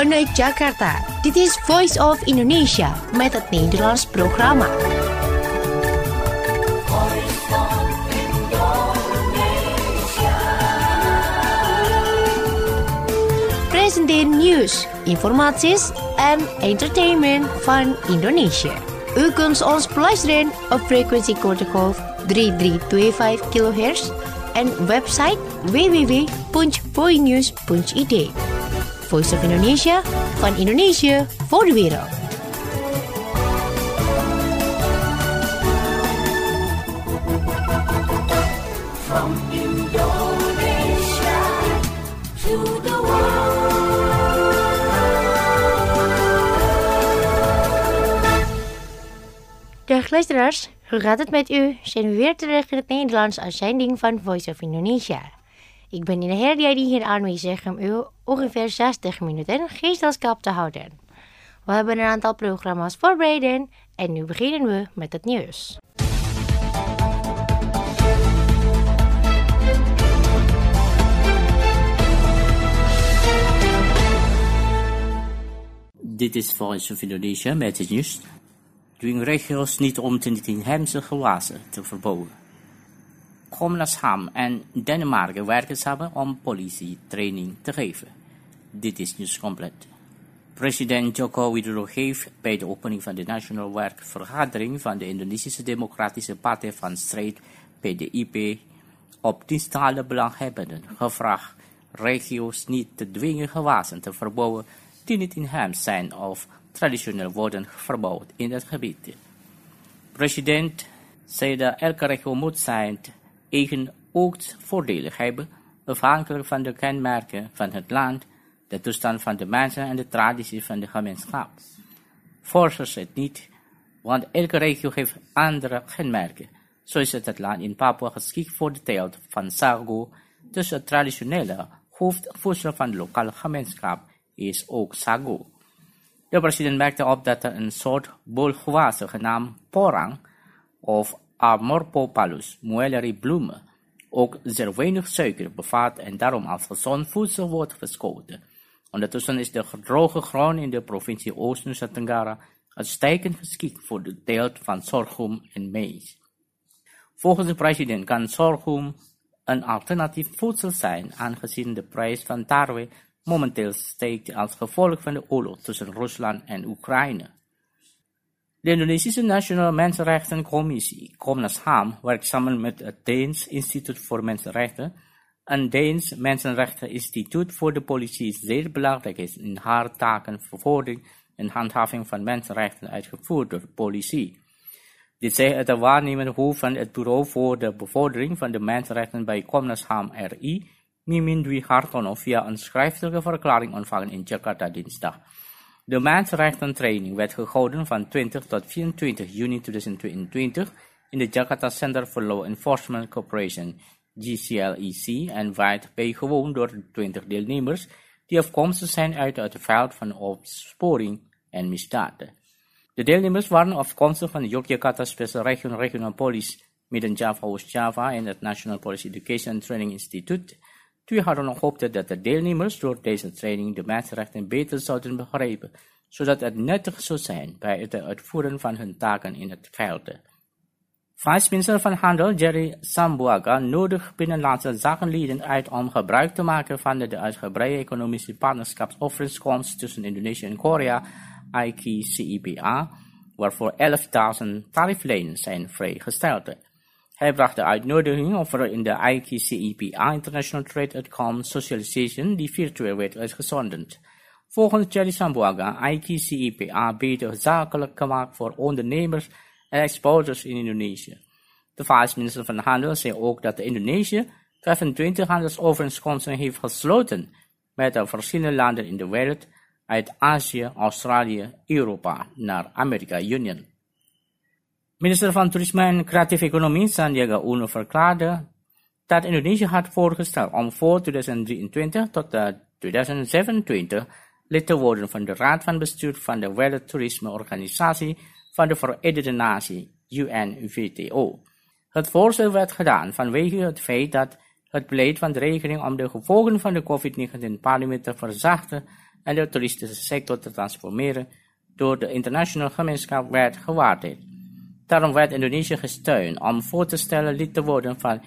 vanuit Jakarta. Dit is Voice of Indonesia met het Nederlands programma. Presenteer nieuws, informaties en entertainment van Indonesië. U kunt ons beluisteren op frequentie kortgolf 3325 kHz en website www.voinews.id. Voice of Indonesia, van Indonesië voor de wereld. From Indonesia to the world. Dag luisteraars, hoe gaat het met u? Zijn we weer terug in het Nederlands uitzending van Voice of Indonesia. Ik ben in de Herdia die hier aanwezig om u ongeveer 60 minuten gezelschap te houden. We hebben een aantal programma's voorbereid en nu beginnen we met het nieuws. Dit is Voice of Indonesia met het nieuws. Dwing regio's niet om de inheemse gewassen te verboden. Komnas HAM en Denemarken werken samen om politietraining te geven. Dit is nieuws compleet. President Joko Widodo heeft bij de opening van de Nationale Werkvergadering van de Indonesische Democratische Partij van Strijd PDIP op tientallen belanghebbenden gevraagd regio's niet te dwingen gewassen te verbouwen die niet inheems zijn of traditioneel worden verbouwd in het gebied. President zei dat elke regio moet zijn eigen oogstvoordelen hebben, afhankelijk van de kenmerken van het land, de toestand van de mensen en de traditie van de gemeenschap. Forcers het niet, want elke regio heeft andere kenmerken. Zo is het land in Papua geschikt voor de teelt van sago, dus het traditionele hoofdvoedsel van de lokale gemeenschap is ook sago. De president merkte op dat er een soort bolgewassen genaamd porang of Amorphopalus muelleri bloemen ook zeer weinig suiker bevat en daarom als gezond voedsel wordt geschoten. Ondertussen is de droge grond in de provincie Oost-Nusa Tenggara uitstekend geschikt voor de teelt van sorghum en maïs. Volgens de president kan sorghum een alternatief voedsel zijn, aangezien de prijs van tarwe momenteel steekt als gevolg van de oorlog tussen Rusland en Oekraïne. De Indonesische Nationale Mensenrechtencommissie, Komnas HAM, werkt samen met het Deens Instituut voor Mensenrechten. Een Deens Mensenrechteninstituut voor de politie zeer belangrijk is in haar taken vervordering en handhaving van mensenrechten uitgevoerd door de politie. Dit zei het waarnemende hoofd van het Bureau voor de Bevordering van de Mensenrechten bij Komnas HAM RI, Mimin Dwi Hartono, via een schriftelijke verklaring ontvangen in Jakarta dinsdag. De mensenrechtentraining werd gehouden van 20 tot 24 juni 2022 in de Jakarta Center for Law Enforcement Cooperation, GCLEC, en werd bijgewoond door 20 deelnemers die afkomstig zijn uit het veld van opsporing en misdaden. De deelnemers waren afkomstig van de Yogyakarta Special Regional Police, Midden-Java, Oost-Java en het National Police Education and Training Institute. Twee hadden nog gehoopt dat de deelnemers door deze training de mensenrechten beter zouden begrijpen, zodat het nuttig zou zijn bij het uitvoeren van hun taken in het veld. Vice-minister van Handel Jerry Sambuaga nodigt binnenlandse zakenlieden uit om gebruik te maken van de uitgebreide economische partnerschapsovereenkomst tussen Indonesië en Korea, IKCIPA, waarvoor 11.000 tarieflijnen zijn vrijgesteld. Hij bracht de uitnodiging over in de IKCIPA International Trade Outcome Socialization die virtueel werd uitgezonden. Volgens Jerry Sambuaga, IKCIPA biedt zakelijk gemaakt voor ondernemers en exporters in Indonesië. De vice-minister van Handel zei ook dat Indonesië 25 handelsovereenkomsten heeft gesloten met de verschillende landen in de wereld, uit Azië, Australië, Europa naar Amerika Union. Minister van Toerisme en Creatieve Economie Sandiaga Uno verklaarde dat Indonesië had voorgesteld om voor 2023 tot 2027 lid te worden van de Raad van Bestuur van de Wereldtoerismeorganisatie van de Verenigde Naties, UNWTO. Het voorstel werd gedaan vanwege het feit dat het beleid van de regering om de gevolgen van de COVID-19-pandemie te verzachten en de toeristische sector te transformeren door de internationale gemeenschap werd gewaardeerd. Daarom werd Indonesië gesteund om voor te stellen lid te worden van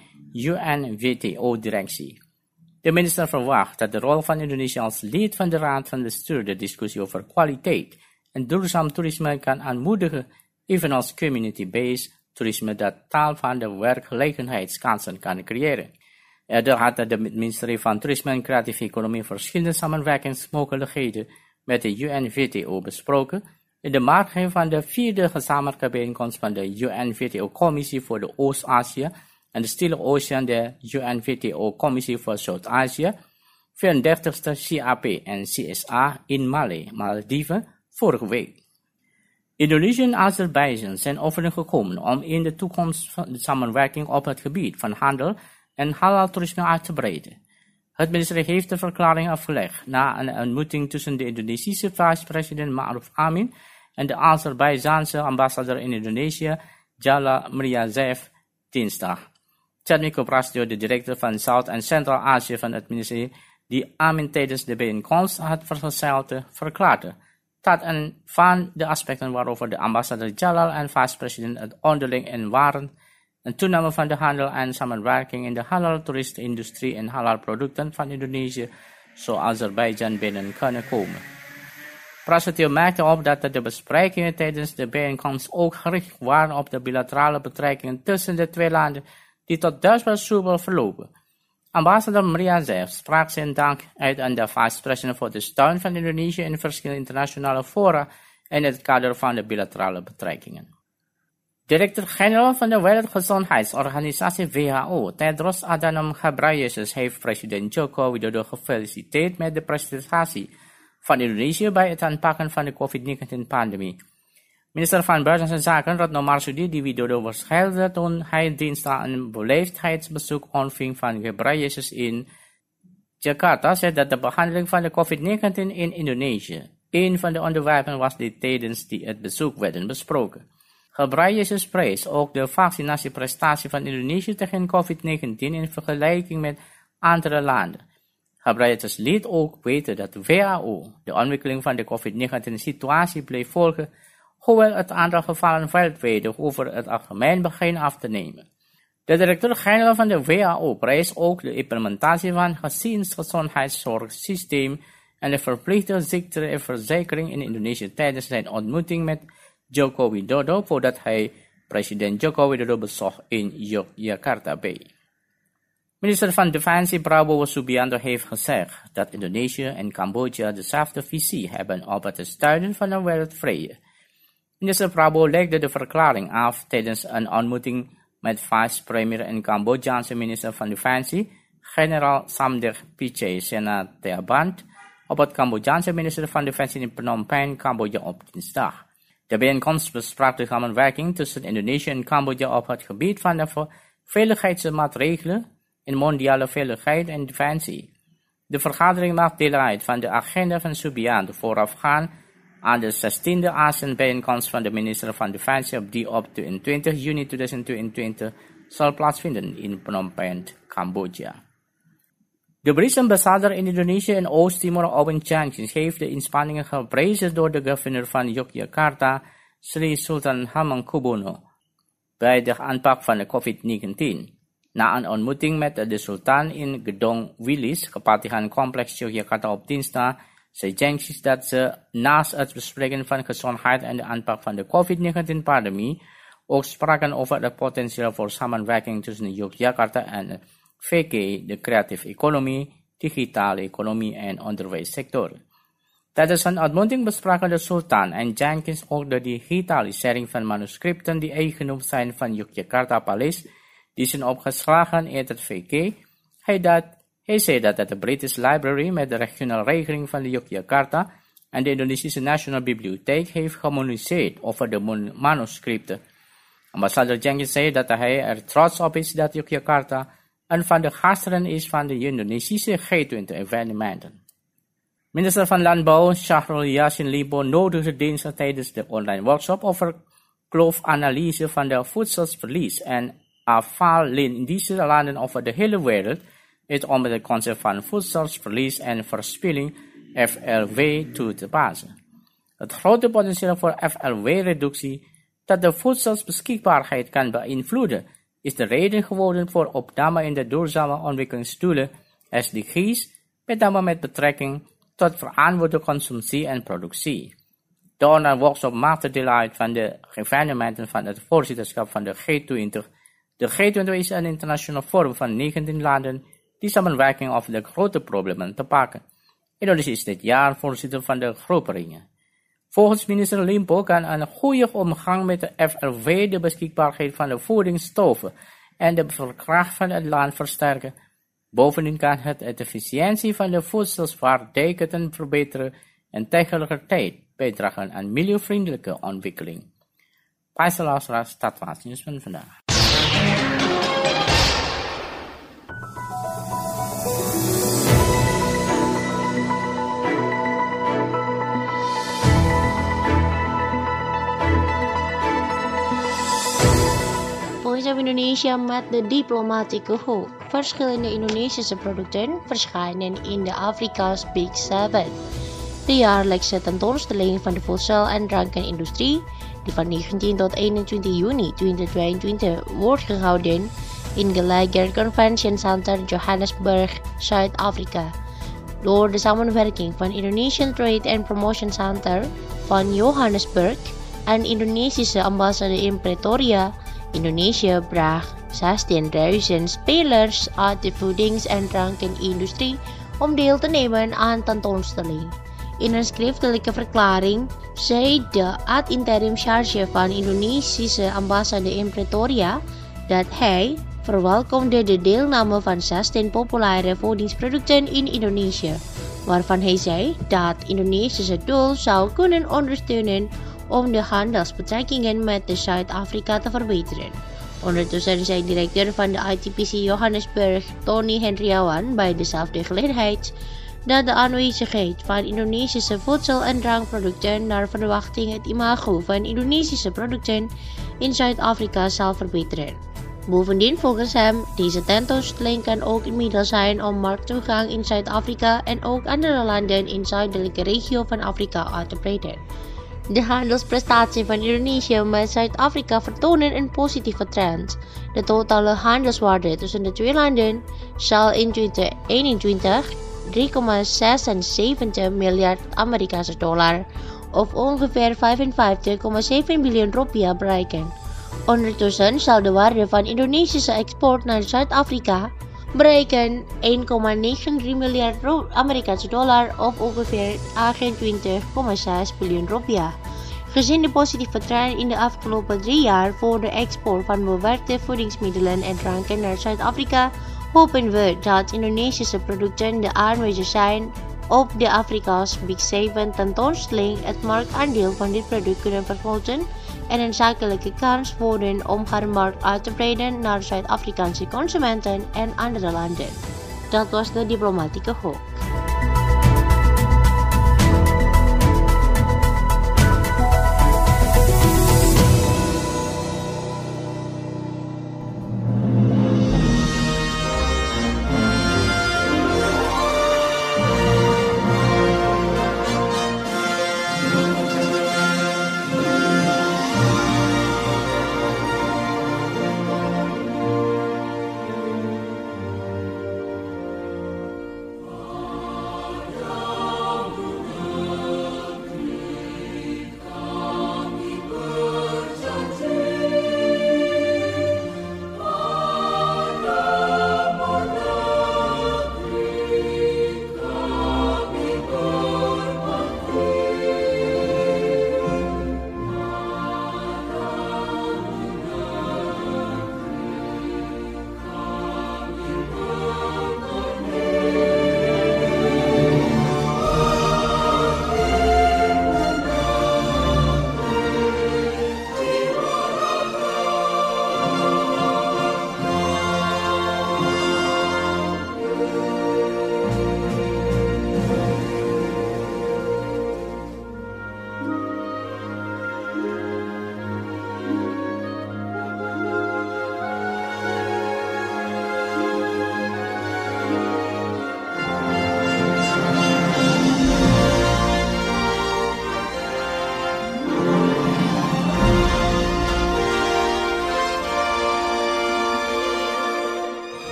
UN-WTO-directie. De minister verwacht dat de rol van Indonesië als lid van de Raad van Bestuur de discussie over kwaliteit en duurzaam toerisme kan aanmoedigen, evenals community-based toerisme dat tal van de werkgelegenheidskansen kan creëren. Eerder had het ministerie van Toerisme en Creatieve Economie verschillende samenwerkingsmogelijkheden met de UN-WTO besproken in de marge van de 4e gezamenlijke bijeenkomst van de UN-WTO-commissie voor de Oost-Azië en de Stille Oceaan, de UN-WTO-commissie voor Zuid-Azië, 34e CAP en CSA in Malediven vorige week. Indonesië en Azerbeidzjan zijn overeengekomen om in de toekomst de samenwerking op het gebied van handel en halal toerisme uit te breiden. Het ministerie heeft de verklaring afgelegd na een ontmoeting tussen de Indonesische vice-president Ma'ruf Amin en de Azerbeidzjaanse ambassadeur in Indonesië, Jalal Mirzayev, dinsdag. Tjadmiko Prasetyo, de directeur van Zuid- en Centraal-Azië van het ministerie, die Amin tijdens de bijeenkomst had vergezeld, verklaarde dat een van de aspecten waarover de ambassadeur Jalal en vice-president het onderling in waren, een toename van de handel en samenwerking in de halal toeristenindustrie en halal producten van Indonesië, zoals Azerbeidzjan, binnen kunnen komen. Prasetyo merkte op dat de besprekingen tijdens de bijeenkomst ook gericht waren op de bilaterale betrekkingen tussen de twee landen, die tot dusver soepel verlopen. Ambassadeur Mirzayev sprak zijn dank uit aan de vice-president voor de steun van Indonesië in verschillende internationale fora in het kader van de bilaterale betrekkingen. Directeur-generaal van de Wereldgezondheidsorganisatie WHO, Tedros Adhanom Ghebreyesus, heeft president Joko Widodo gefeliciteerd met de prestatie van Indonesië bij het aanpakken van de COVID-19-pandemie. Minister van Buitenlandse Zaken Retno Marsudi die Widodo verschilde toen hij dinsdag een beleefdheidsbezoek ontving van Ghebreyesus in Jakarta, zei dat de behandeling van de COVID-19 in Indonesië een van de onderwerpen was die tijdens het bezoek werden besproken. Ghebreyesus prees ook de vaccinatieprestatie van Indonesië tegen COVID-19 in vergelijking met andere landen. Ghebreyesus liet ook weten dat de WHO de ontwikkeling van de COVID-19-situatie bleef volgen, hoewel het aantal gevallen wereldwijd over het algemeen begint af te nemen. De directeur-generaal van de WHO prees ook de implementatie van het gezinsgezondheidszorgsysteem en de verplichte ziekteverzekering in Indonesië tijdens zijn ontmoeting met Joko Widodo voordat hij president Joko Widodo bezocht in Yogyakarta Bay. Minister van Defensie Prabowo Subianto heeft gezegd dat Indonesië en Cambodja dezelfde visie hebben op het steunen van een wereldvrede. Minister Prabowo legde de verklaring af tijdens een ontmoeting met vice-premier en Cambodjaanse minister van Defensie, generaal Samdech Pichai Senateaband, op het Cambodjaanse minister van Defensie in Phnom Penh, Cambodja op dinsdag. De bijeenkomst besprak de samenwerking tussen Indonesië en Cambodja op het gebied van de veiligheidsmaatregelen in mondiale veiligheid en defensie. De vergadering maakt deel uit van de agenda van Subianto voorafgaan aan de 16e ASEAN-bijeenkomst van de minister van Defensie die op 22 juni 2022 zal plaatsvinden in Phnom Penh, Cambodja. De Britse ambassadeur in Indonesië en Oost-Timor Owen Jenkins heeft de inspanningen geprezen door de gouverneur van Yogyakarta, Sri Sultan Hamengkubuwono, bij de aanpak van de COVID-19. Na een ontmoeting met de sultan in Gedong Wilis, Kepatihan-complex Yogyakarta op dinsdag, zei Jenkins dat ze naast het bespreken van gezondheid en de aanpak van de COVID-19-pandemie ook spraken over het potentieel voor samenwerking tussen Yogyakarta en VK, de creatieve economie, digitale economie en onderwijssectoren. Tijdens een ontmoeting bespraken de sultan en Jenkins ook de digitalisering van manuscripten die eigendom zijn van Yogyakarta Palace, die zijn opgeslagen in het VK. Hij zei dat de British Library met de regionale regeling van de Yogyakarta en de Indonesische Nationale Bibliotheek heeft gecommuniceerd over de manuscripten. Ambassadeur Jenkins zei dat hij er trots op is dat Yogyakarta een van de gasten is van de Indonesische G20-evenementen. Minister van Landbouw Syahrul Yassin Limpo nodigde dinsdag tijdens de online workshop over kloofanalyse van de voedselverlies en afval in deze landen over de hele wereld, het om het concept van voedselverlies en verspilling FLW toe te passen. Het grote potentieel voor FLW-reductie dat de voedselbeschikbaarheid kan beïnvloeden, is de reden geworden voor opname in de duurzame ontwikkelingsdoelen SDG's, met name met betrekking tot verantwoorde consumptie en productie. Door een workshop maakte deel uit van de evenementen van het voorzitterschap van de G20. De G20 is een internationaal forum van 19 landen die samenwerken over de grote problemen te pakken. Indonesië is dit jaar voorzitter van de groeperingen. Volgens minister Limpo kan een goede omgang met de FLW de beschikbaarheid van de voedingsstoffen en de verkracht van het land versterken. Bovendien kan het de efficiëntie van de voedselwaardeketen verbeteren en tegelijkertijd bijdragen aan milieuvriendelijke ontwikkeling. Beste luisteraars, dat was het nieuws van vandaag. Voice of Indonesia met de diplomatieke hoek. Verschillende Indonesische producten verschijnen in de Afrika's Big Seven. De jaarlijkse tentoonstelling van de voedsel- en drankenindustrie, die van 19 tot 21 juni 2022 wordt gehouden in Gallagher Convention Center Johannesburg, Zuid-Afrika. Door de samenwerking van Indonesian Trade and Promotion Center van Johannesburg en Indonesische ambassade in Pretoria, Indonesië bracht 16.000 spelers uit de voedings- en drankenindustrie om deel te nemen aan tentoonstelling. In een schriftelijke verklaring zei de ad-interim charge van Indonesische ambassade in Pretoria dat hij verwelkomde de deelname van 16 populaire voedingsproducten in Indonesië, waarvan hij zei dat Indonesische doel zou kunnen ondersteunen om de handelsbetrekkingen met Zuid-Afrika te verbeteren. Ondertussen zei directeur van de ITPC Johannesburg, Tony Hendriawan, bij dezelfde gelegenheid dat de aanwezigheid van Indonesische voedsel- en drankproducten naar verwachting het imago van Indonesische producten in Zuid-Afrika zal verbeteren. Bovendien, volgens hem, deze tentoonstelling kan ook een middel zijn om markttoegang in Zuid-Afrika en ook andere landen in de zuidelijke regio van Afrika uit te breiden. De handelsprestatie van Indonesië met Zuid-Afrika vertonen een positieve trend. De totale handelswaarde tussen de twee landen zal in 2021 3,76 miljard Amerikaanse dollar of ongeveer 55,7 biljoen rupiah bereiken. Ondertussen zal de waarde van Indonesische export naar Zuid-Afrika bereiken 1,93 miljard Amerikaanse dollar of ongeveer 28,6 biljoen rupiah. Gezien de positieve trend in de afgelopen 3 jaar voor de export van bewerkte voedingsmiddelen en dranken naar Zuid-Afrika, hopen we dat Indonesische producten de aanwezig zijn op de Afrika's Big Seven tentoonstelling het marktaandeel van dit product kunnen vergroten en een zakelijke kans worden om haar markt uit te breiden naar Zuid-Afrikaanse consumenten en andere landen. Dat was de diplomatieke hoek.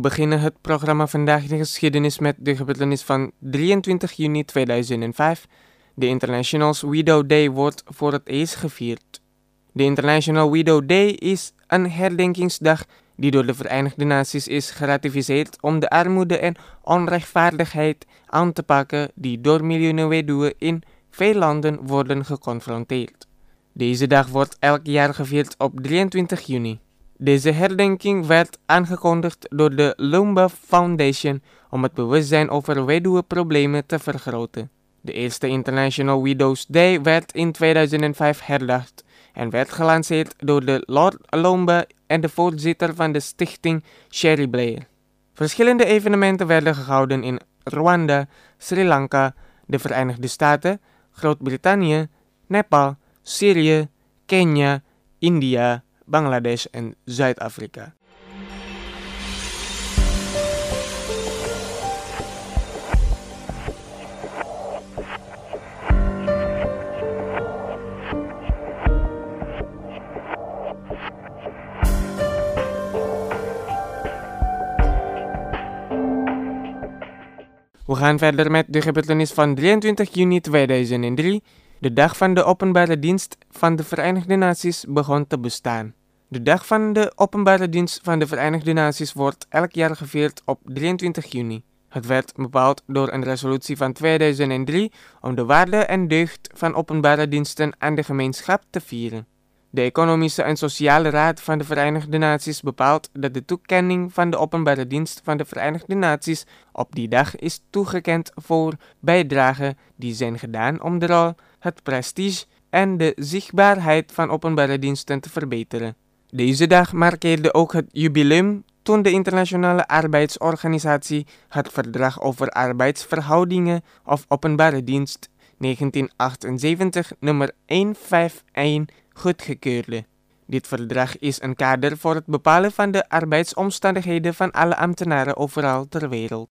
beginnen het programma Vandaag de Geschiedenis met de gebeurtenis van 23 juni 2005. De International Widow Day wordt voor het eerst gevierd. De International Widow Day is een herdenkingsdag die door de Verenigde Naties is geratificeerd om de armoede en onrechtvaardigheid aan te pakken die door miljoenen weduwen in veel landen worden geconfronteerd. Deze dag wordt elk jaar gevierd op 23 juni. Deze herdenking werd aangekondigd door de Lumba Foundation om het bewustzijn over weduwenproblemen te vergroten. De eerste International Widows Day werd in 2005 herdacht en werd gelanceerd door de Lord Lumba en de voorzitter van de stichting Sherry Blair. Verschillende evenementen werden gehouden in Rwanda, Sri Lanka, de Verenigde Staten, Groot-Brittannië, Nepal, Syrië, Kenia, India, Bangladesh en Zuid-Afrika. We gaan verder met de gebeurtenis van 23 juni 2003. De dag van de openbare dienst van de Verenigde Naties begon te bestaan. De dag van de openbare dienst van de Verenigde Naties wordt elk jaar gevierd op 23 juni. Het werd bepaald door een resolutie van 2003 om de waarde en deugd van openbare diensten aan de gemeenschap te vieren. De Economische en Sociale Raad van de Verenigde Naties bepaalt dat de toekenning van de openbare dienst van de Verenigde Naties op die dag is toegekend voor bijdragen die zijn gedaan om de rol, het prestige en de zichtbaarheid van openbare diensten te verbeteren. Deze dag markeerde ook het jubileum toen de Internationale Arbeidsorganisatie het Verdrag over Arbeidsverhoudingen of Openbare Dienst 1978 nummer 151 goedgekeurde. Dit verdrag is een kader voor het bepalen van de arbeidsomstandigheden van alle ambtenaren overal ter wereld.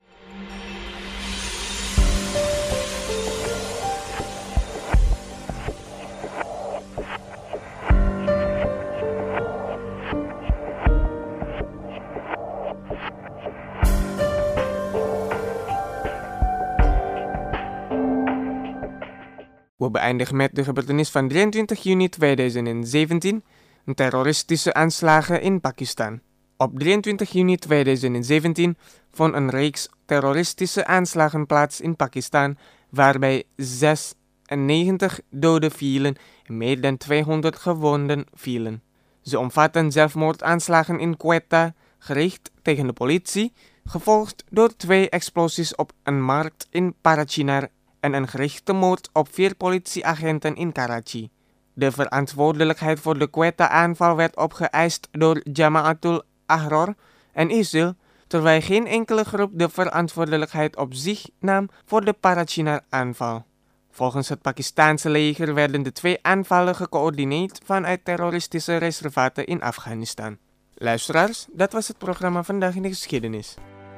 We beëindigen met de gebeurtenis van 23 juni 2017, een terroristische aanslagen in Pakistan. Op 23 juni 2017 vond een reeks terroristische aanslagen plaats in Pakistan, waarbij 96 doden vielen en meer dan 200 gewonden vielen. Ze omvatten zelfmoordaanslagen in Quetta, gericht tegen de politie, gevolgd door 2 explosies op een markt in Parachinar en een gerichte moord op 4 politieagenten in Karachi. De verantwoordelijkheid voor de Quetta-aanval werd opgeëist door Jamaatul Ahrar en ISIL, terwijl geen enkele groep de verantwoordelijkheid op zich nam voor de Parachinar-aanval. Volgens het Pakistaanse leger werden de 2 aanvallen gecoördineerd vanuit terroristische reservaten in Afghanistan. Luisteraars, dat was het programma Vandaag in de Geschiedenis.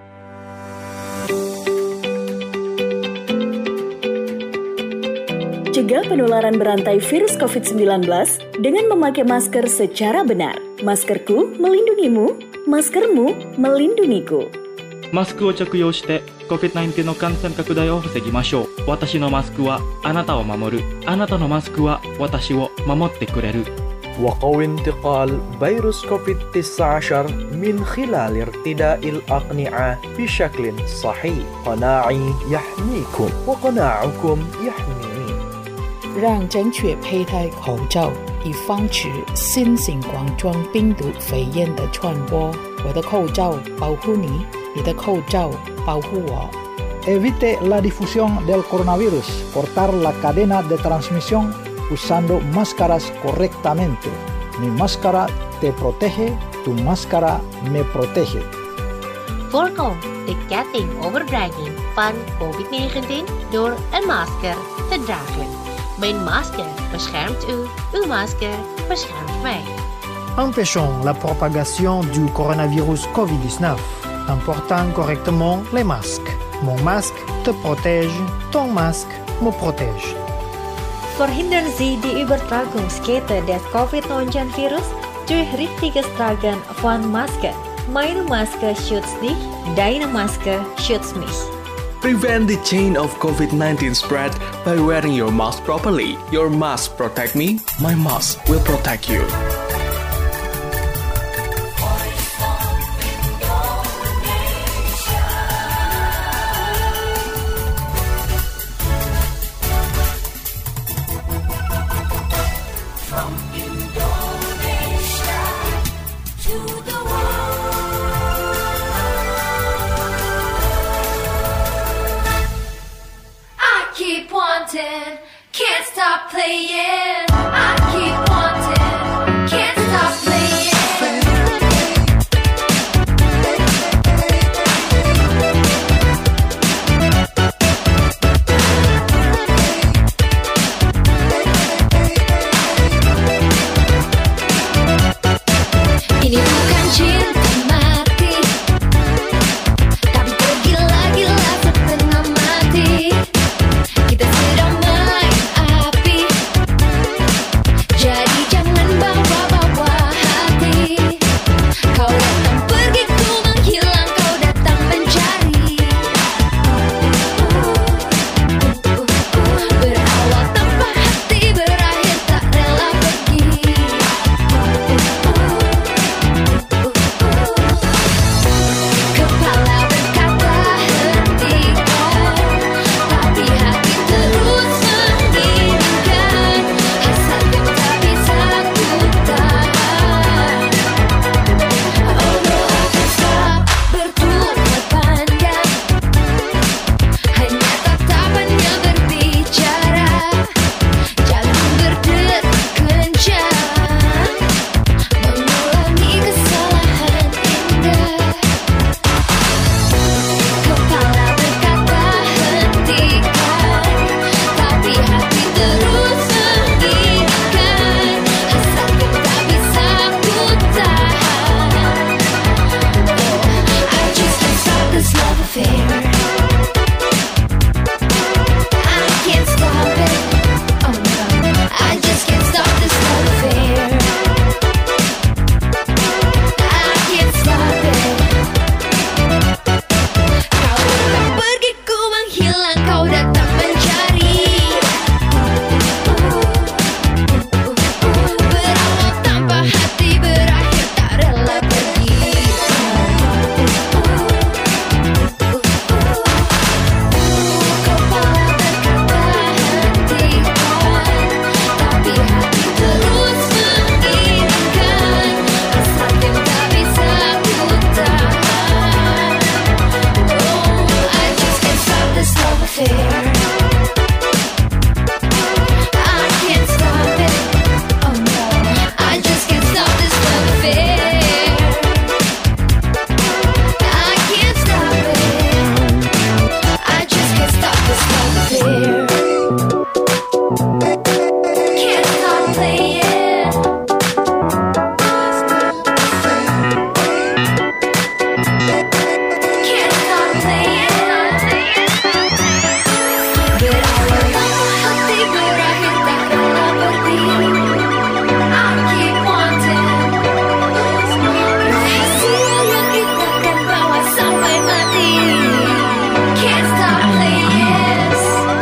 Cegah penularan berantai virus COVID-19 dengan memakai masker secara benar. Maskerku melindungimu, maskermu melindungiku. マスクを着用して COVID-19 の感染拡大を防ぎましょう。私のマスクはあなたを守る。あなたのマスクは私を守ってくれる。 وقوي انتقال فيروس كوفيد-19 من خلال ارتداء الأقنعة بشكل صحيح. قناعي يحميكم وقناعكم يحميني. 让正确佩戴口罩，以防止新型冠状病毒肺炎的传播。我的口罩保护你，你的口罩保护我。 Evite la difusión del coronavirus. Cortar la cadena de transmisión usando máscaras correctamente. Mi máscara te protege, tu máscara me protege. Voorkom de kettingoverdraging van COVID-19 door een masker te dragen. Mijn masker beschermt u, uw masker beschermt mij. Empêchons la propagation du coronavirus COVID-19 en portant correctement les masques. Mon masque te protège, ton masque me protège. Verhindern Sie die Übertragungskette des Covid-19-Virus durch richtiges Tragen von Masken. Meine Maske schützt dich, deine Maske schützt mich. Prevent the chain of COVID-19 spread by wearing your mask properly. Your mask protect me, my mask will protect you. Can't stop playing. I keep wanting. Can't stop playing. Ini bukan cinta mati, tapi tergila-gila setengah mati. Kita sedang main api, jadi jangan bawa-bawa hati. Kau datang pergi, ku menghilang, kau datang mencari. Berawal tanpa hati, berakhir tak rela pergi. Kepala berkata hentikan, tapi hati terus menginginkan. Hasrat yang tak bisa ku tahan. Oh no, akan stop bertumbuh panjang, hanya tatapannya berbicara. Jangan berdetak kencang, mengulangi kesalahan indah. Kepala berkata hentikan, tapi hati terus menginginkan. Hasrat yang tak bisa ku tahan. I just can't stop this love affair. I can't stop it. Oh no, I just can't stop this love affair. I can't stop it. Kau datang pergi, ku menghilang, kau datang mencari. Berawal tanpa hati, berakhir tak rela pergi. Kepala berkata hentikan, tapi hati terus menginginkan. Hasrat yang tak bisa ku tahan. Oh, I just can't stop this love affair. I can't stop it. Oh no, I just can't stop this love affair. I can't stop it. I just can't stop this love affair. Can't stop playing. Can't stop playing. Berawal tanpa hati, berakhir tak rela pergi. I keep wanting. Rahasia yang kita kan bawa sampai mati. Can't stop playing.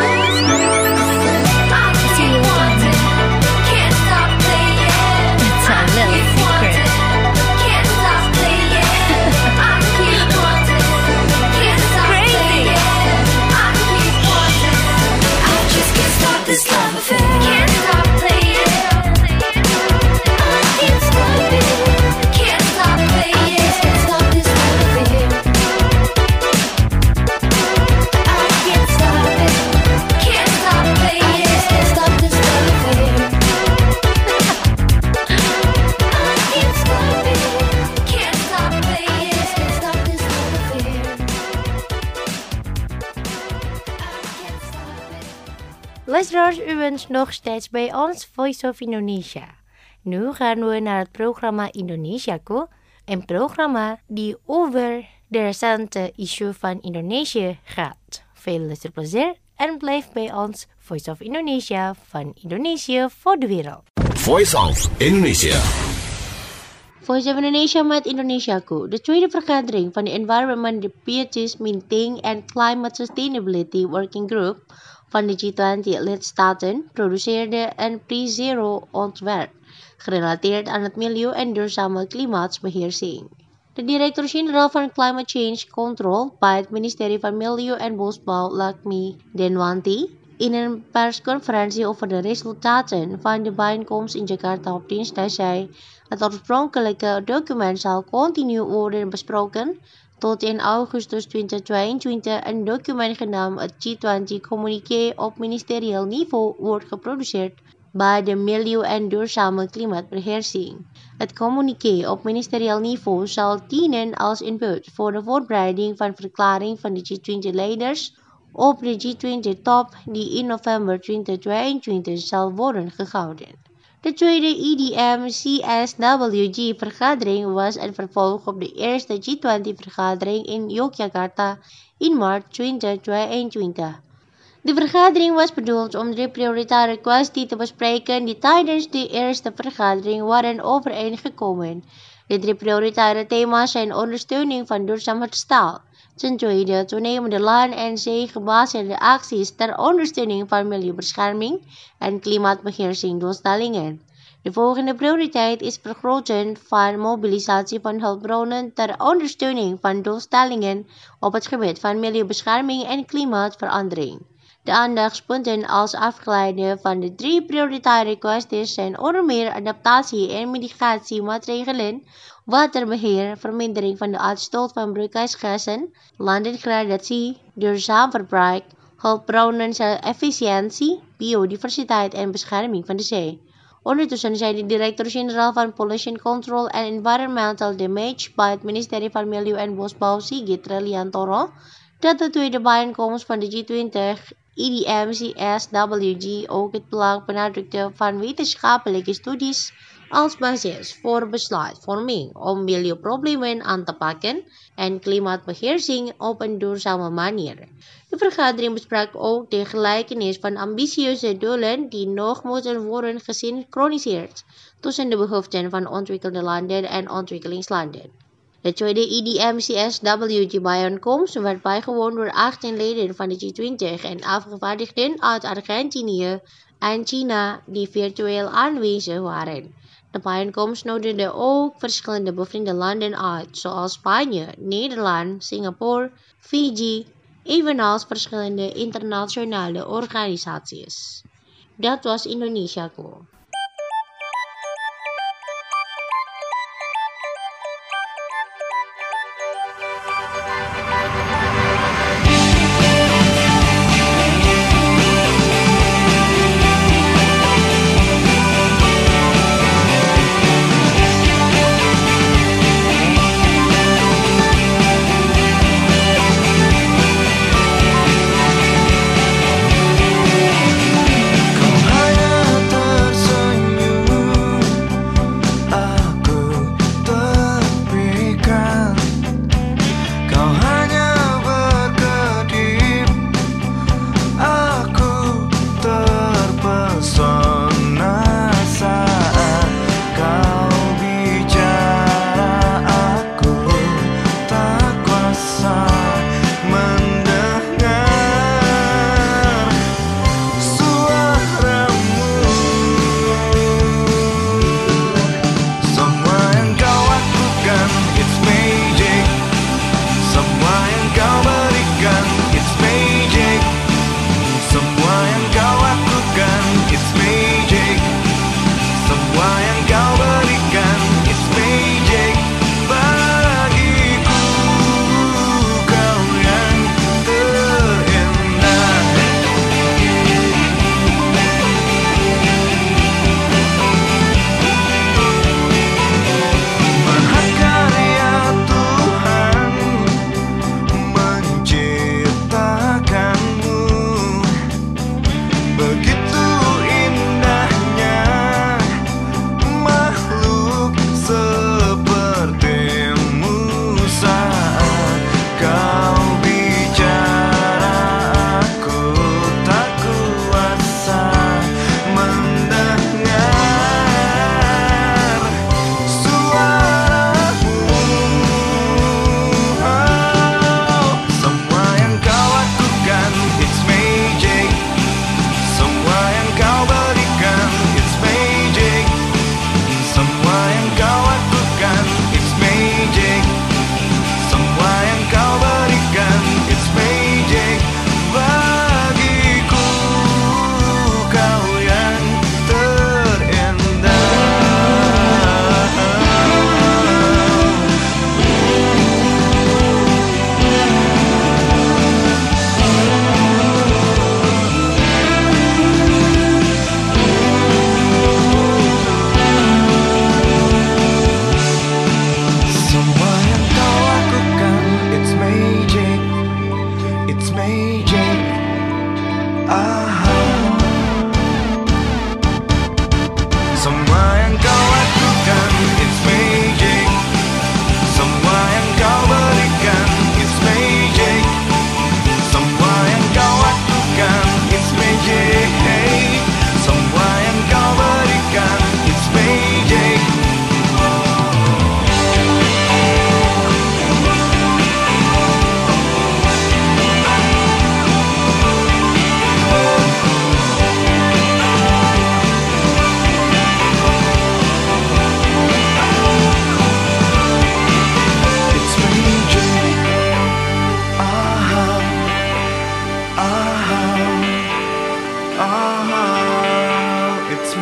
I keep wanting. Can't stop playing. It's a little secret. Can't stop playing. I keep wanting. Can't stop playing. I keep wanting. I just can't stop this love affair. Can't stop playing. I can't stop it. Can't stop playing. I just can't stop this love affair. I can't stop it. Can't stop playing. I just can't stop this love affair. I can't stop it. Can't stop playing. I just can't stop this love affair. I can't stop it. Luisteraars, u bent nog steeds bij ons Voice of Indonesia. Nu gaan we naar het programma Indonesiaku, een programma die over de recente issue van Indonesië gaat. Veel luisterplezier en blijf bij ons Voice of Indonesia van Indonesië voor de wereld. Voice of Indonesia. Voice of Indonesia met Indonesiaku. De tweede vergadering van de Environment, Deputies, Meeting and Climate Sustainability Working Group van de G20-lidstaten produceerde een pre-zero ontwerp, gerelateerd aan het milieu en duurzame klimaatsbeheersing. De directeur-generaal van Climate Change Control bij het ministerie van Milieu en Bosbouw, Lakshmi Denwanti, in een persconferentie over de resultaten van de bijeenkomst in Jakarta op dinsdag zei: het oorspronkelijke document zal continu worden besproken tot in augustus 2022 een document genaamd het G20-communiqué op ministerieel niveau wordt geproduceerd bij de milieu- en duurzame klimaatbeheersing. Het communiqué op ministerieel niveau zal dienen als input voor de voorbereiding van verklaring van de G20-leiders op de G20-top die in november 2022 zal worden gehouden. De tweede EDM-CSWG-vergadering was een vervolg op de eerste G20-vergadering in Yogyakarta in maart 2022. De vergadering was bedoeld om 3 prioritaire kwesties te bespreken die tijdens de eerste vergadering waren overeengekomen. De 3 prioritaire thema's zijn ondersteuning van duurzaam herstel, ten tweede toenemende land- en zee-gebaseerde acties ter ondersteuning van milieubescherming en klimaatbeheersing doelstellingen. De volgende prioriteit is vergroten van mobilisatie van hulpbronnen ter ondersteuning van doelstellingen op het gebied van milieubescherming en klimaatverandering. De aandachtspunten als afgeleide van de 3 prioritaire kwesties zijn onder meer adaptatie en mitigatiemaatregelen, waterbeheer, vermindering van de uitstoot van broeikasgassen, landdegradatie, duurzaam verbruik, hulpbronnen-efficiëntie, biodiversiteit en bescherming van de zee. Ondertussen zei de directeur-generaal van Pollution Control and Environmental Damage bij het ministerie van Milieu en Bosbouw, Sigit Reliantoro, dat de tweede bijeenkomst van de G20 EDM-CSWG ook het belang benadrukte van wetenschappelijke studies als basis voor besluitvorming om milieuproblemen aan te pakken en klimaatbeheersing op een duurzame manier. De vergadering besprak ook de gelijkenis van ambitieuze doelen die nog moeten worden gesynchroniseerd tussen de behoeften van ontwikkelde landen en ontwikkelingslanden. De tweede EDM-CSWG-bijeenkomst werd bijgewoond door 18 leden van de G20 en afgevaardigden uit Argentinië en China die virtueel aanwezig waren. De bijeenkomst nodigde ook verschillende bevriende landen uit, zoals Spanje, Nederland, Singapore, Fiji, evenals verschillende internationale organisaties. Dat was Indonesiaku. Kau hanya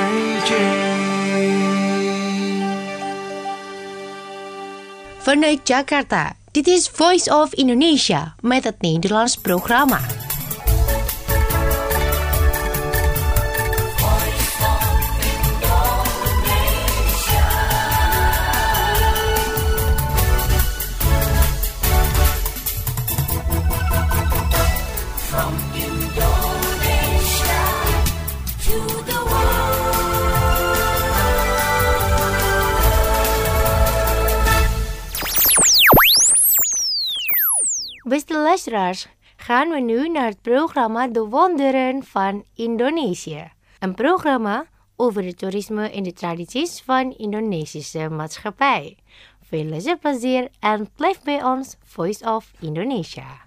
Vanuit Jakarta, dit is Voice of Indonesia met het Nederlands programma. Beste luisteraars, gaan we nu naar het programma De Wonderen van Indonesië. Een programma over het toerisme en de tradities van Indonesische maatschappij. Veel luisterplezier en blijf bij ons Voice of Indonesia.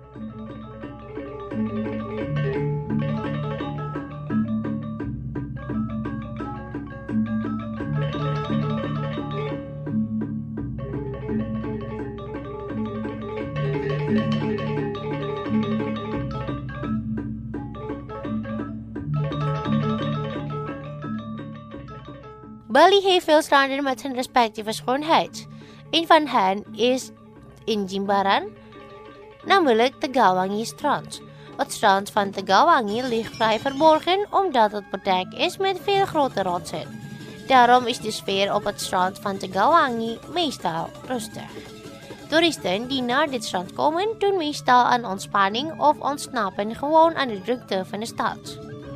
Bali heeft veel stranden met zijn respectieve schoonheid. Een van hen is in Jimbaran, namelijk Tegawangi strand. Het strand van Tegawangi ligt vrij verborgen omdat het bedekt is met veel grote rotsen. Daarom is de sfeer op het strand van Tegawangi meestal rustig. Toeristen die naar dit strand komen doen meestal aan ontspanning of ontsnappen gewoon aan de drukte van de stad.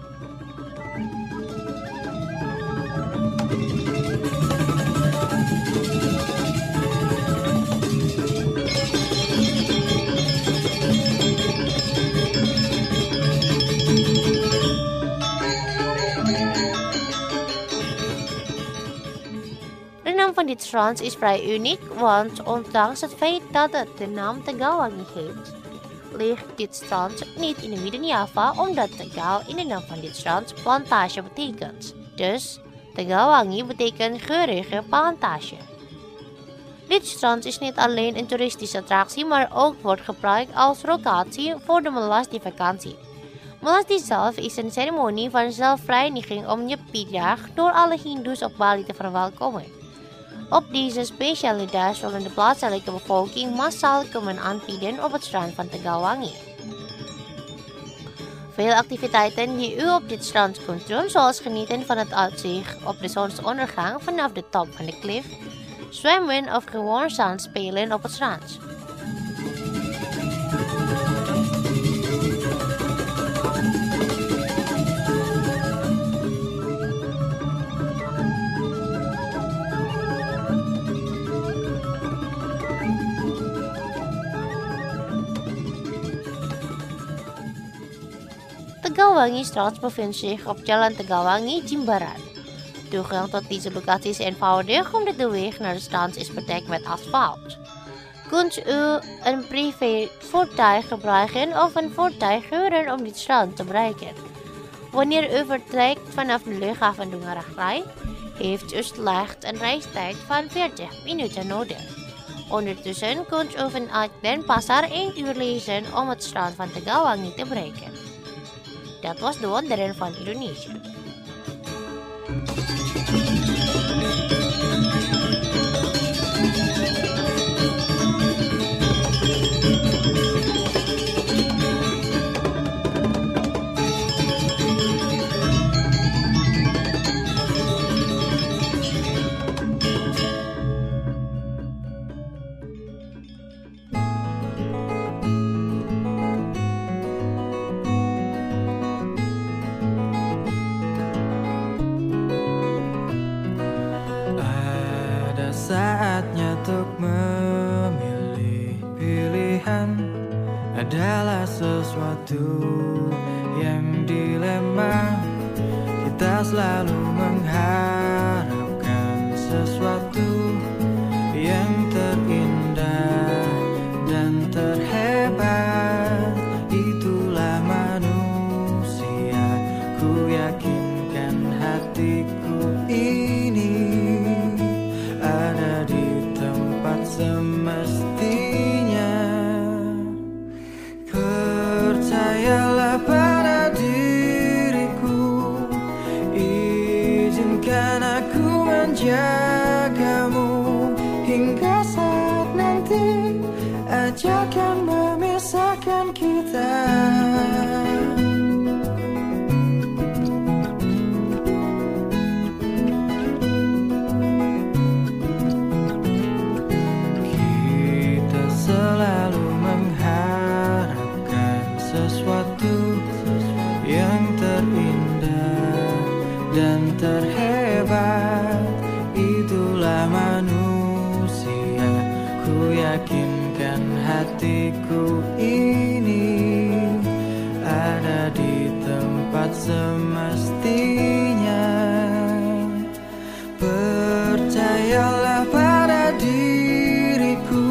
De naam van dit strand is vrij uniek, want ondanks het feit dat het de naam Tegawangi heeft, ligt dit strand niet in de midden Java, omdat Tegal in de naam van dit strand plantage betekent. Dus Tegawangi betekent geurige plantage. Dit strand is niet alleen een toeristische attractie, maar ook wordt gebruikt als locatie voor de Melasti-vakantie. Melasti zelf is een ceremonie van zelfreiniging om Nyepi-dag door alle Hindoes op Bali te verwelkomen. Op deze speciale dag zullen de plaatselijke bevolking massaal komen aanbieden op het strand van Tegawangi. Veel activiteiten die u op dit strand kunt doen, zoals genieten van het uitzicht op de zonsondergang vanaf de top van de klif, zwemmen of gewoon zandspelen op het strand. Tegawangi strand bevindt zich op Jalan Tegawangi, Jimbaran. Toegang tot deze locatie is eenvoudig omdat de weg naar de strand is bedekt met asfalt. Kunt u een privévoertuig gebruiken of een voertuig huren om dit strand te bereiken. Wanneer u vertrekt vanaf de luchthaven Dungaragrai, heeft u slechts een reistijd van 40 minuten nodig. Ondertussen kunt u vanuit Denpasar 1 uur lezen om het strand van Tegawangi te bereiken. Dat was de Wonderen van Indonesië. Saatnya untuk memilih. Pilihan adalah sesuatu yang dilema. Kita selalu mengharapkan sesuatu yang terindah dan terhebat. Itulah manusia. Ku yakinkan hatiku ini ada di tempat semestinya. Percayalah pada diriku, Izinkan aku menjagamu hingga saat nanti ajakan memisahkan kita. Kita selalu mengharapkan sesuatu yang terindah dan terhebat. Itulah manusia, ku yakinkan hatiku ini ada di tempat semestinya. Percayalah pada diriku,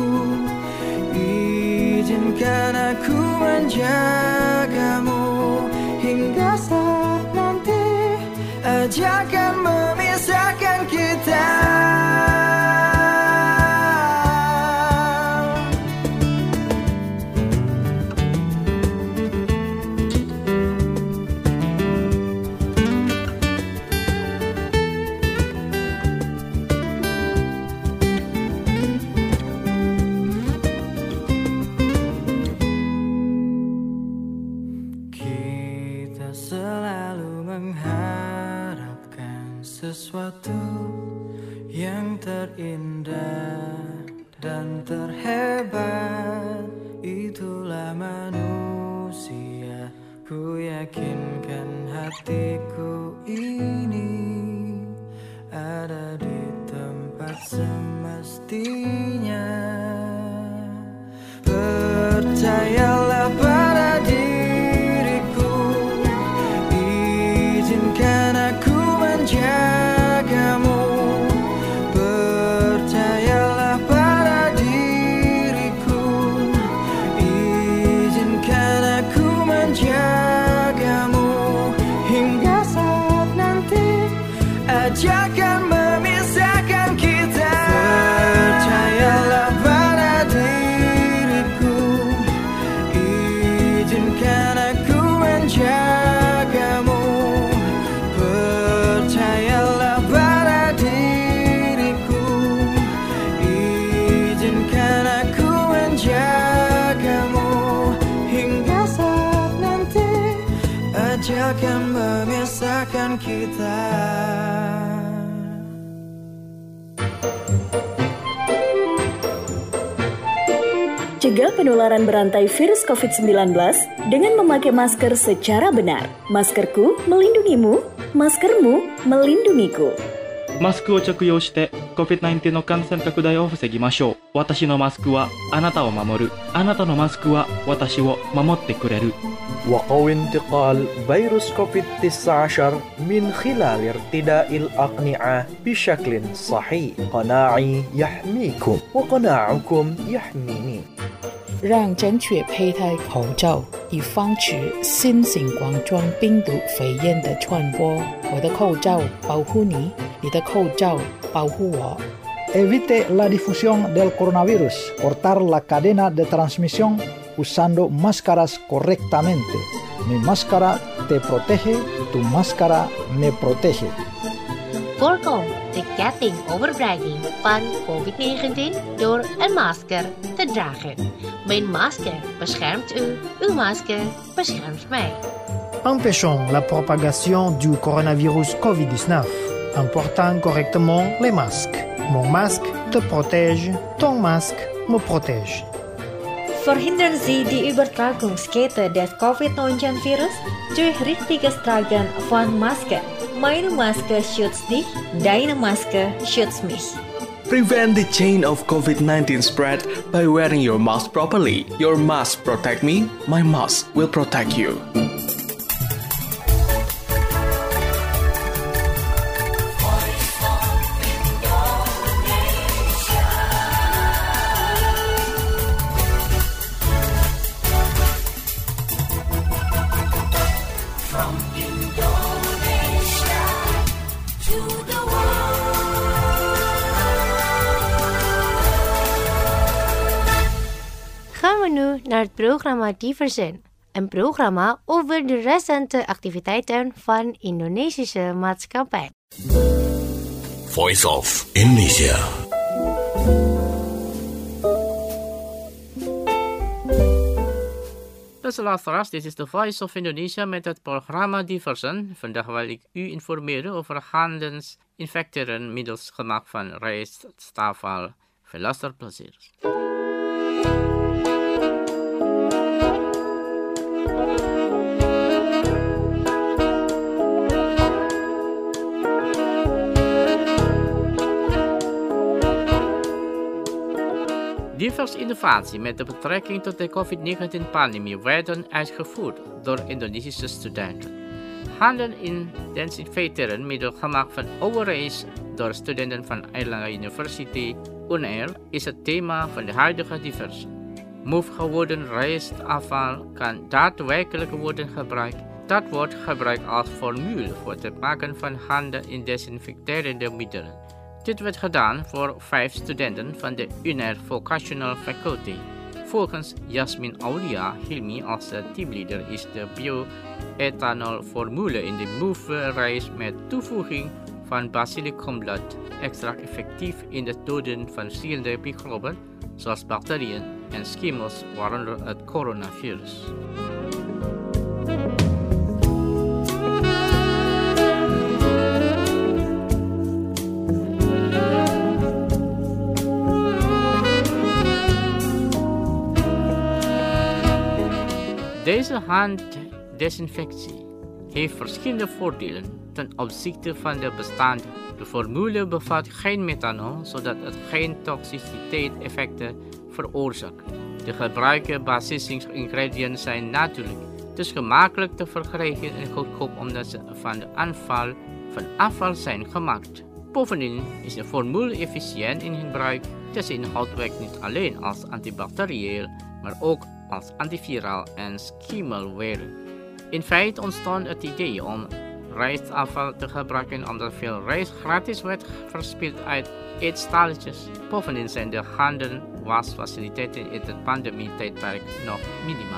izinkan aku menjagamu hingga saat nanti ajakan memisahkan kita. Kita selalu mengharapkan sesuatu yang terindah dan terhebat. Itulah manusia, ku yakinkan hatiku ini ada di tempat semestinya. Percayalah pada diriku, izinkan aku menjagamu. Percayalah pada diriku, izinkan aku menjagamu hingga saat nanti ajakan memisahkan kita. Percayalah pada diriku, izinkan aku menjagamu. Percayalah pada diriku, izinkan aku menjagamu hingga saat nanti ajakan memisahkan kita. Cegah penularan berantai virus COVID-19 dengan memakai masker secara benar. Maskerku melindungimu, maskermu melindungiku. マスクを着用して COVID-19 の感染拡大を防ぎましょう。私のマスクはあなたを守る。あなたのマスクは私を守ってくれる。 وقو انتقال فيروس كوفيد-19 من خلال ارتداء الأقنعة بشكل صحيح. قناعي يحميكم وقناعكم يحميني. 让正确佩戴口罩，以防止新型冠状病毒肺炎的传播。我的口罩保护你，你的口罩保护我。 Evite la difusión del coronavirus. Cortar la cadena de transmisión usando máscaras correctamente. Mi máscara te protege, tu máscara me protege. Voorkom de kettingoverbrenging van COVID-19 door een masker te dragen. Mijn masker beschermt u, uw masker beschermt mij. Empêchons la propagation du coronavirus Covid-19 en portant correctement les masques. Mon masque te protège, ton masque me protège. Verhindern Sie die Übertragungskette des Covid-19-Virus durch richtiges Tragen von Maske. Meine Maske schützt dich, deine Maske schützt mich. Prevent the chain of COVID-19 spread by wearing your mask properly. Your mask protect me, my mask will protect you. Gaan we nu naar het programma Diversen. Een programma over de recente activiteiten van Indonesische maatschappij. Voice of Indonesia. Beste luisteraars, dit is de Voice of Indonesia met het programma Diversen. Vandaag wil ik u informeren over handelsinfecteren middels gemaakt van rijstafval. Veel luisterplezier. Diverse innovaties met de betrekking tot de COVID-19-pandemie werden uitgevoerd door Indonesische studenten. Handel in desinfecteren middel gemaakt van overijs door studenten van Airlangga University, UNAIR, is het thema van de huidige Diversen. Move geworden rijstafval kan daadwerkelijk worden gebruikt. Dat wordt gebruikt als formule voor het maken van handen in desinfecterende middelen. Dit werd gedaan voor 5 studenten van de UNAIR Vocational Faculty. Volgens Yasmin Aulia Hilmi als teamleader is de bioethanolformule in de Move rijst met toevoeging van basilicumblad extra effectief in het doden van verschillende microben zoals bacteriën en schimmels, waaronder het coronavirus. Deze handdesinfectie heeft verschillende voordelen ten opzichte van de bestaande. De formule bevat geen methanol, zodat het geen toxiciteit-effecten veroorzaakt. De gebruikte basisingrediënten zijn natuurlijk, dus gemakkelijk te verkrijgen en goedkoop omdat ze van afval zijn gemaakt. Bovendien is de formule efficiënt in gebruik. Deze inhoud werkt niet alleen als antibacterieel, maar ook als antiviraal en schimmelware. In feite ontstond het idee om rijstafval te gebruiken omdat veel rijst gratis werd verspild uit eetstalletjes. Bovendien zijn de handenwasfaciliteiten in het pandemietijdperk nog minimaal.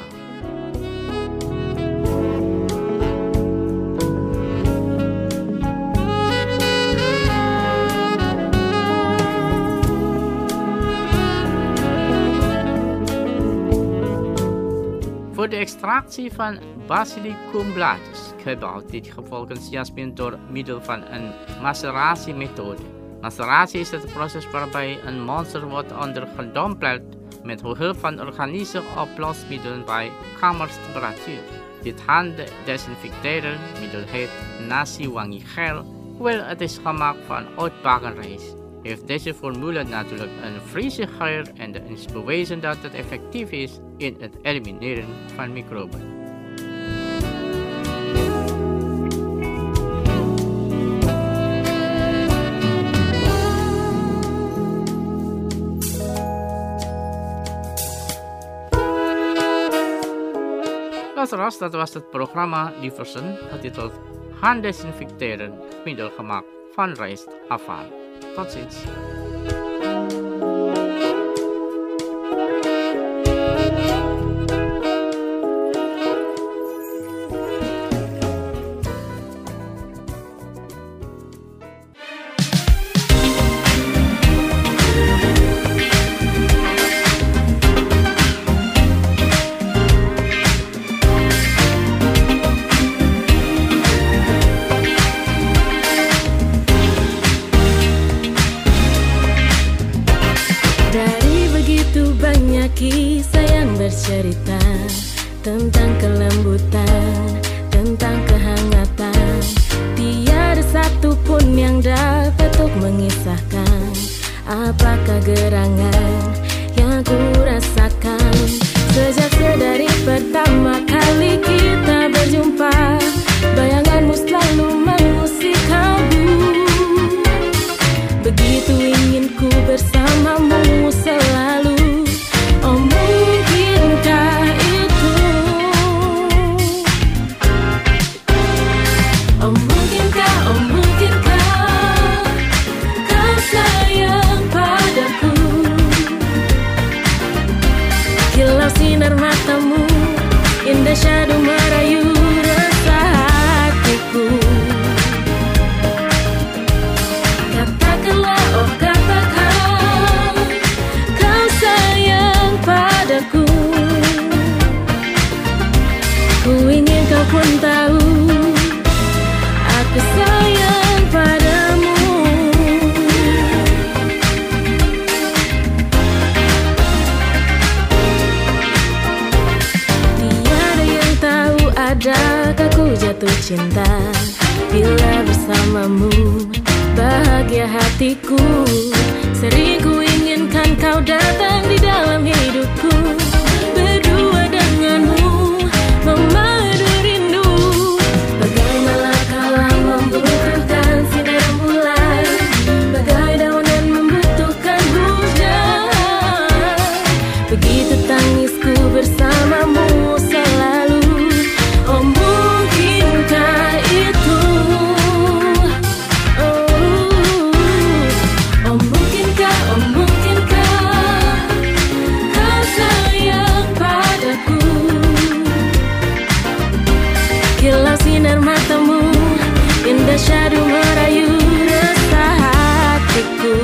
Voor de extractie van basilicumbladjes gebeurt dit volgens Yasmin door middel van een maceratiemethode. Maceratie is het proces waarbij een monster wordt ondergedompeld met behulp van organische oplosmiddelen bij kamertemperatuur. Dit handdesinfecteren middel heet nasi wangi gel, hoewel het is gemaakt van oudbakken rijst. Heeft deze formule natuurlijk een frisse geur en er is bewezen dat het effectief is in het elimineren van microben. Luisteraars, dat was het programma Diversen, getiteld Handdesinfecteren, middel gemaakt van rijstafval. Tot ziens. Kisah yang bercerita tentang kelembutan, tentang kehangatan. Tiada satu pun yang dapat untuk mengisahkan apakah gerangan yang ku rasakan sejak sedari pertama kali kita berjumpa. Bayanganmu selalu mengusik kalbu. Begitu ingin ku bersamamu selalu. Oh mungkinkah itu? Oh mungkinkah kau sayang padaku? cinta. Bila bersamamu bahagia hatiku. Sering ku inginkan kau datang di dalam hidupku. Berdua denganmu memadu rindu. Bagai malakala membutuhkan sinar rembulan. Bagai daunan membutuhkan hujan. Begitu tangisku bersamamu selalu. Oh mungkinkah itu? Oh mungkinkah kau sayang padaku? Kilau sinar matamu indah syahdu merayu resah hatiku.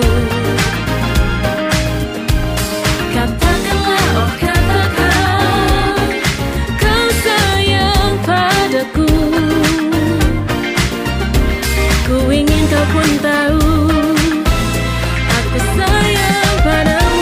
Katakanlah, oh katakan kau sayang padaku. Ku ingin kau pun tahu aku sayang padamu.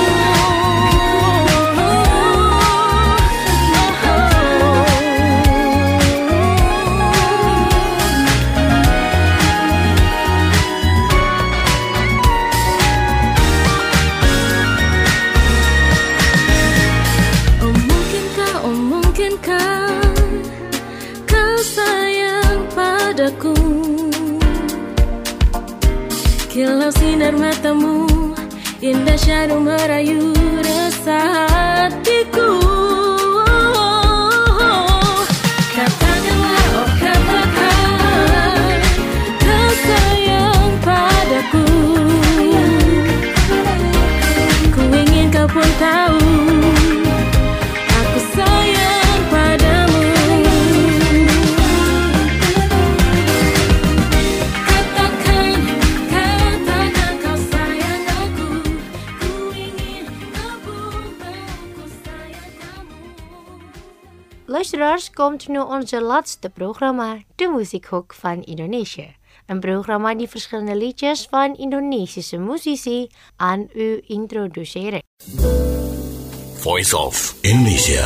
Oh mungkinkah kau sayang padaku? Kilau sinar matamu indah syahdu merayu resah hatiku. Katakanlah, oh katakan kau sayang padaku. Ku ingin kau pun tahu aku sayang padamu. Katakan kau sayang aku. Ku ingin kau pun tahu ku sayang kamu. Luisteraars, komt nu onze laatste programma, de Muziekhoek van Indonesië. Een programma die verschillende liedjes van Indonesische muzici aan u introduceren. Voice of Indonesia.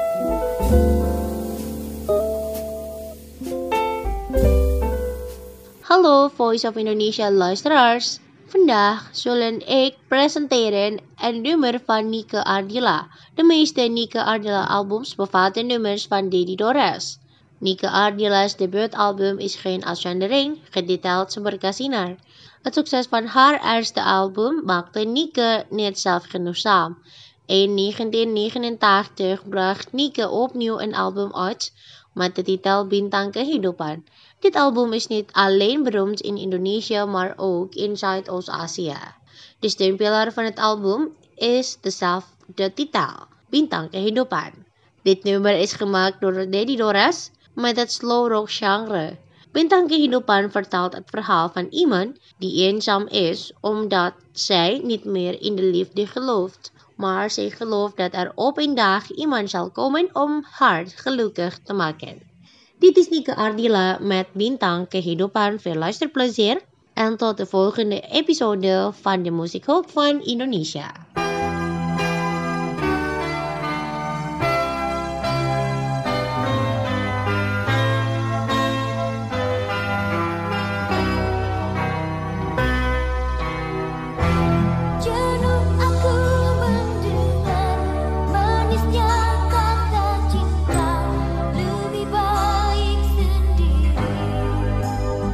Hallo Voice of Indonesia luisteraars. Vandaag zullen ik presenteren een nummer van Nike Ardila. De meeste Nike Ardila albums bevatten nummers van Dedi Dores. Nike Ardila's debuutalbum is geen uitzondering, getiteld Seberkas Sinar. Het succes van haar eerste album maakte Nike niet zelfgenoegzaam. In 1989 bracht Nike opnieuw een album uit met de titel Bintang Kehidupan. Dit album is niet alleen beroemd in Indonesië, maar ook in Zuidoost-Azië. De steunpilaar van het album is dezelfde titel, Bintang Kehidupan. Dit nummer is gemaakt door Dedi Dores met het slow rock genre. Bintang Kehidupan vertelt het verhaal van iemand die eenzaam is omdat zij niet meer in de liefde gelooft. Maar zij gelooft dat er op een dag iemand zal komen om haar gelukkig te maken. Dit is Nike Ardila met Bintang Kehidupan. Veel luisterplezier en tot de volgende episode van de Muziekhoek van Indonesia.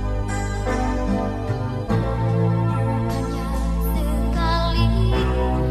Sekali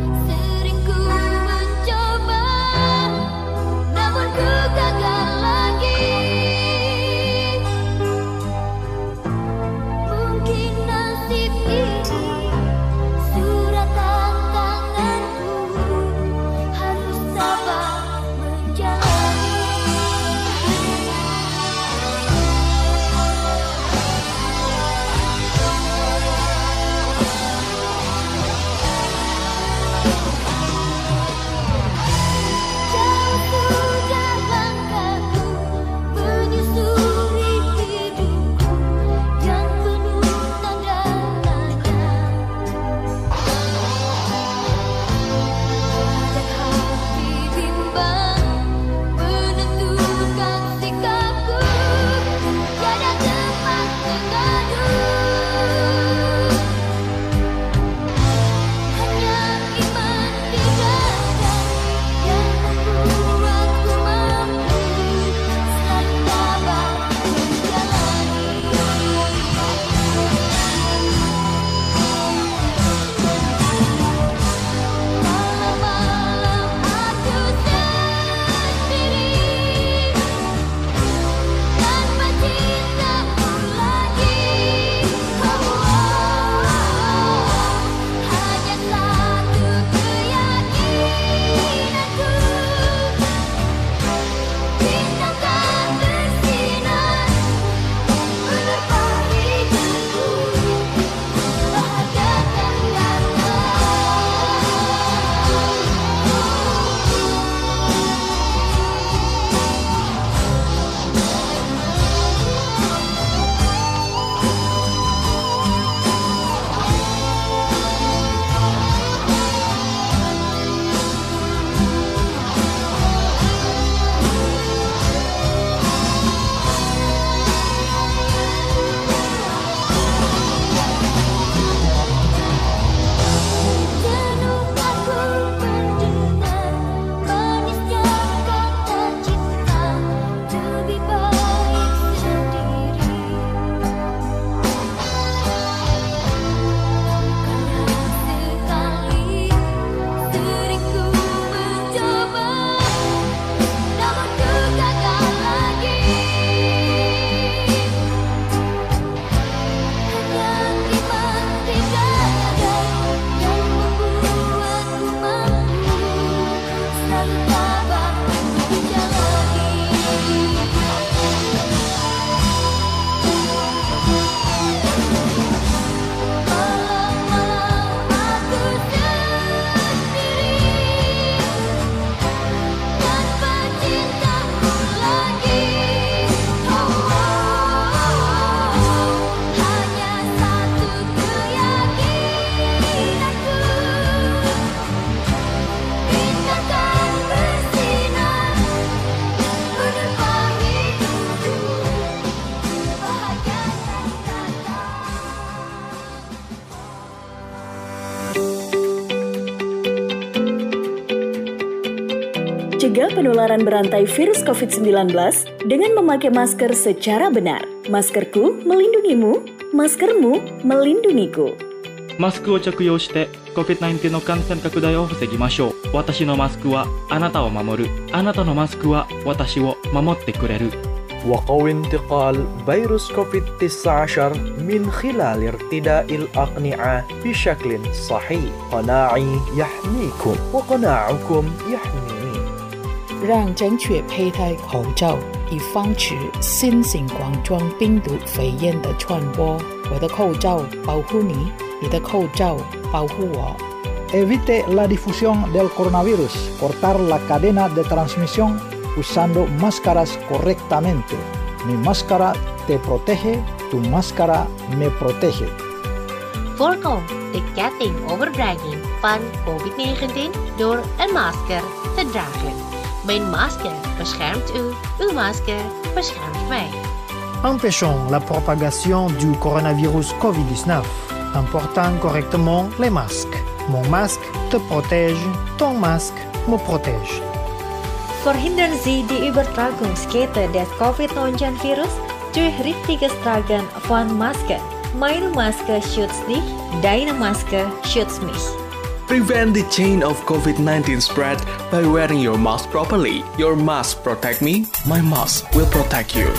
Cegah penularan berantai virus COVID-19 dengan memakai masker secara benar. Maskerku melindungimu, maskermu melindungiku. マスクを着用して COVID-19 の感染拡大を防ぎましょう。私のマスクはあなたを守る。あなたのマスクは私を守ってくれる。 وقوي انتقال فيروس كوفيد-19 من خلال ارتداء الأقنعة بشكل صحيح. قناعي يحميكم وقناعكم يحميني. 让正确佩戴口罩，以防止新型冠状病毒肺炎的传播。我的口罩保护你，你的口罩保护我。 Evite la difusión del coronavirus. Cortar la cadena de transmisión usando máscaras correctamente. Mi máscara te protege, tu máscara me protege. Voorkom de kettingoverbrenging van COVID-19 door een masker te dragen. Mijn masker beschermt u, uw masker beschermt mij. Empêchons la propagation du coronavirus Covid-19 en portant correctement les masques. Mon masque te protège, ton masque me protège. Verhindern Sie die Übertragungskette des Covid-19-Virus durch richtiges Tragen von Masken. Meine Maske schützt dich, deine Maske schützt mich. Prevent the chain of COVID-19 spread by wearing your mask properly. Your mask protect me, my mask will protect you.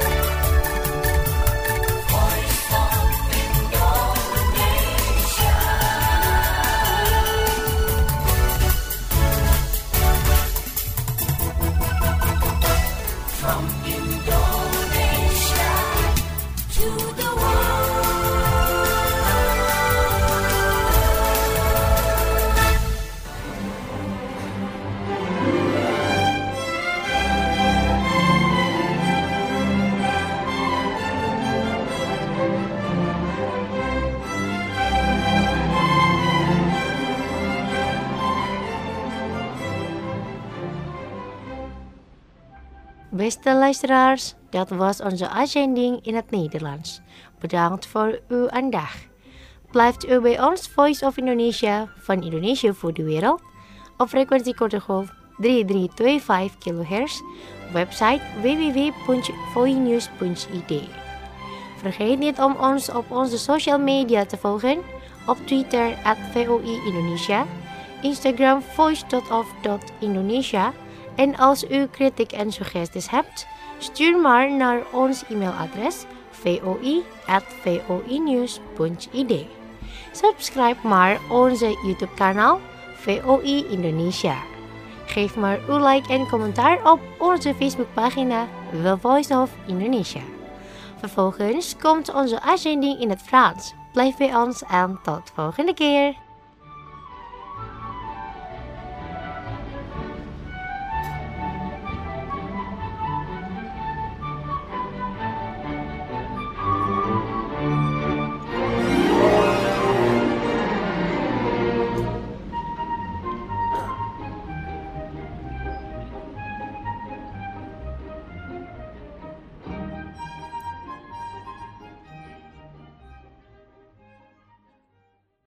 Beste luisteraars, dat was onze uitzending in het Nederlands. Bedankt voor uw aandacht. Blijft u bij ons Voice of Indonesia van Indonesië voor de wereld op frequentie korte golf 3325 kHz, website www.voinews.id. Vergeet niet om ons op onze social media te volgen, op Twitter @VOI Indonesia, Instagram voice.of.indonesia. En als u kritiek en suggesties hebt, stuur maar naar ons e-mailadres voi@voinews.id. Subscribe maar onze YouTube kanaal VOI Indonesia. Geef maar uw like en commentaar op onze Facebookpagina The Voice of Indonesia. Vervolgens komt onze uitzending in het Frans. Blijf bij ons en tot volgende keer.